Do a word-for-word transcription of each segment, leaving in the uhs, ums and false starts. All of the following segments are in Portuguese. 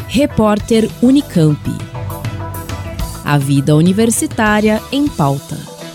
Repórter Unicamp. A vida universitária em pauta.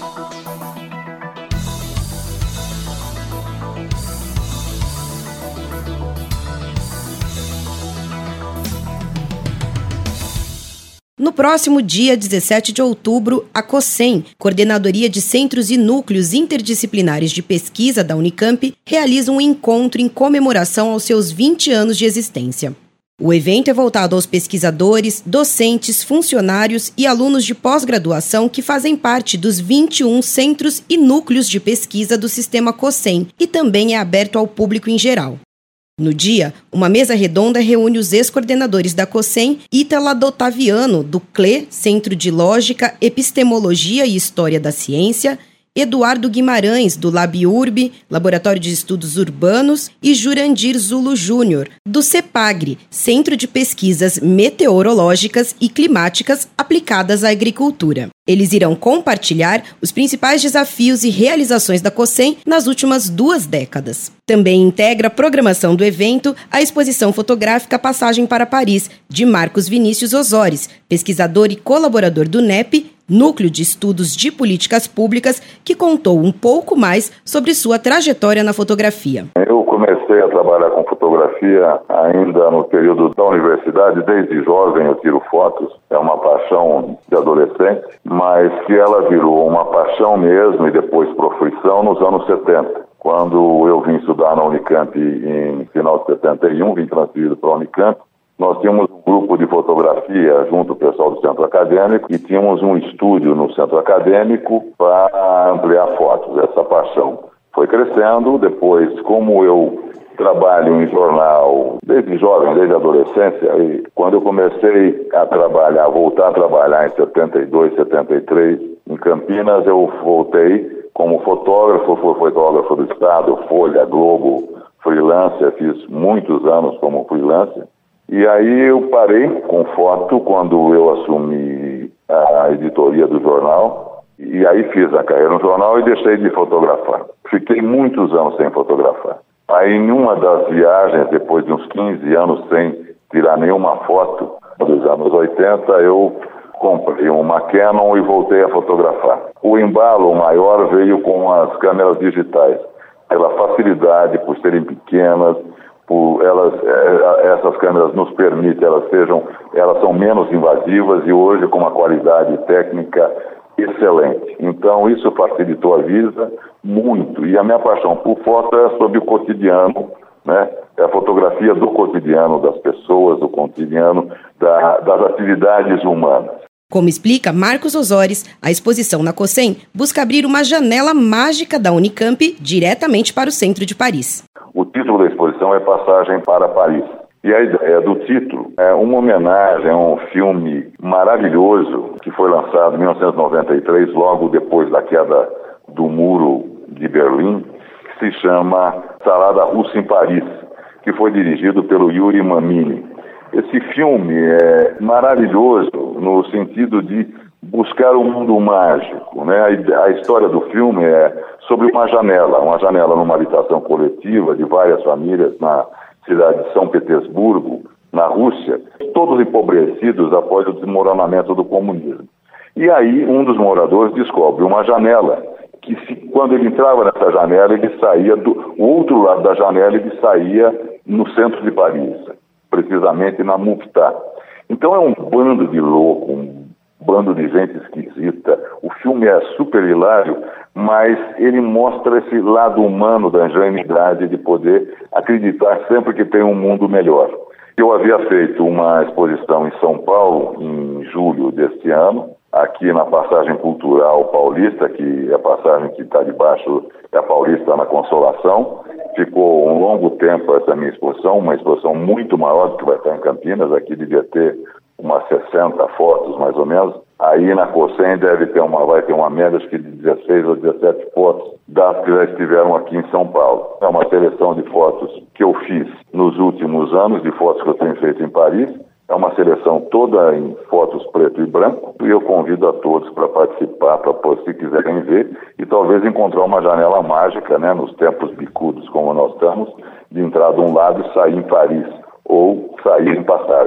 No próximo dia dezessete de outubro, a COSEM, Coordenadoria de Centros e Núcleos Interdisciplinares de Pesquisa da Unicamp, realiza um encontro em comemoração aos seus vinte anos de existência. O evento é voltado aos pesquisadores, docentes, funcionários e alunos de pós-graduação que fazem parte dos vinte e um centros e núcleos de pesquisa do sistema COSEM e também é aberto ao público em geral. No dia, uma mesa redonda reúne os ex-coordenadores da COSEM, Ítala Dottaviano, do C L E, Centro de Lógica, Epistemologia e História da Ciência, Eduardo Guimarães, do LabUrb, Laboratório de Estudos Urbanos, e Jurandir Zulo Júnior, do CEPAGRE, Centro de Pesquisas Meteorológicas e Climáticas aplicadas à Agricultura. Eles irão compartilhar os principais desafios e realizações da COSEM nas últimas duas décadas. Também integra a programação do evento a exposição fotográfica Passagem para Paris, de Marcos Vinícius Osóris, pesquisador e colaborador do N E P, Núcleo de Estudos de Políticas Públicas, que contou um pouco mais sobre sua trajetória na fotografia. Eu comecei a trabalhar com fotografia ainda no período da universidade. Desde jovem eu tiro fotos, é uma paixão de adolescente, mas que ela virou uma paixão mesmo e depois profissão nos anos setenta. Quando eu vim estudar na Unicamp em final de setenta e um, vim transferido para a Unicamp, nós tínhamos um grupo de fotografia junto ao pessoal do centro acadêmico e tínhamos um estúdio no centro acadêmico para ampliar fotos. Essa paixão foi crescendo. Depois, como eu trabalho em jornal desde jovem, desde a adolescência, e quando eu comecei a trabalhar, voltar a trabalhar em setenta e dois, setenta e três, em Campinas, eu voltei como fotógrafo, fui fotógrafo do Estado, Folha, Globo, freelancer, fiz muitos anos como freelancer. E aí eu parei com foto quando eu assumi a editoria do jornal, e aí fiz a carreira no jornal e deixei de fotografar. Fiquei muitos anos sem fotografar. Aí em uma das viagens, depois de uns quinze anos sem tirar nenhuma foto, dos anos oitenta, eu comprei uma Canon e voltei a fotografar. O embalo maior veio com as câmeras digitais, pela facilidade, por serem pequenas, por elas, essas câmeras nos permitem, elas sejam, elas são menos invasivas e hoje com uma qualidade técnica excelente. Então isso facilitou a vida muito. E a minha paixão por foto é sobre o cotidiano, né? É a fotografia do cotidiano das pessoas, do cotidiano da, das atividades humanas. Como explica Marcos Osóris, a exposição na COSEM busca abrir uma janela mágica da Unicamp diretamente para o centro de Paris. O título da exposição é Passagem para Paris. E a ideia do título é uma homenagem a um filme maravilhoso que foi lançado em mil novecentos e noventa e três, logo depois da queda do Muro de Berlim, que se chama Salada Russa em Paris, que foi dirigido pelo Yuri Mamini. Esse filme é maravilhoso no sentido de buscar um mundo mágico, né? A história do filme é sobre uma janela, uma janela numa habitação coletiva de várias famílias na cidade de São Petersburgo, na Rússia, todos empobrecidos após o desmoronamento do comunismo. E aí um dos moradores descobre uma janela que, se, quando ele entrava nessa janela, ele saía do o outro lado da janela, ele saía no centro de Paris, precisamente na Mouffetard. Então é um bando de louco, um bando de gente esquisita. O filme é super hilário, mas ele mostra esse lado humano da ingenuidade de poder acreditar sempre que tem um mundo melhor. Eu havia feito uma exposição em São Paulo em julho deste ano, aqui na Passagem Cultural Paulista, que é a passagem que está debaixo da Paulista na Consolação. Ficou um longo tempo essa minha exposição, uma exposição muito maior do que vai estar em Campinas. Aqui devia ter umas sessenta fotos, mais ou menos. Aí na COSEM deve ter uma, vai ter uma média acho que de dezesseis ou dezessete fotos das que já estiveram aqui em São Paulo. É uma seleção de fotos que eu fiz nos últimos anos, de fotos que eu tenho feito em Paris. É uma seleção toda em fotos preto e branco, e eu convido a todos para participar, para, se quiserem ver, e talvez encontrar uma janela mágica, né, nos tempos bicudos como nós estamos, de entrar de um lado e sair em Paris, ou sair em Passárgada.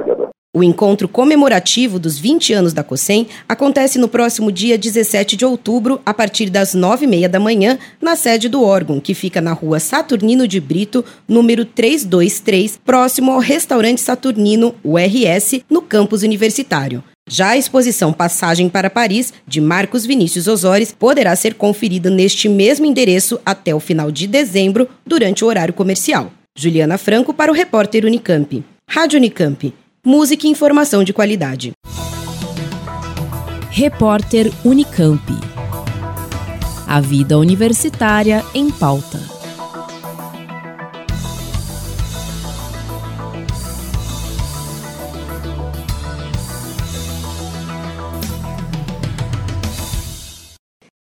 O encontro comemorativo dos vinte anos da COSEM acontece no próximo dia dezessete de outubro, a partir das nove e meia da manhã, na sede do órgão, que fica na rua Saturnino de Brito, número trezentos e vinte e três, próximo ao restaurante Saturnino, U R S, no campus universitário. Já a exposição Passagem para Paris, de Marcos Vinícius Osório, poderá ser conferida neste mesmo endereço até o final de dezembro, durante o horário comercial. Juliana Franco para o repórter Unicamp. Rádio Unicamp. Música e informação de qualidade. Repórter Unicamp. A vida universitária em pauta.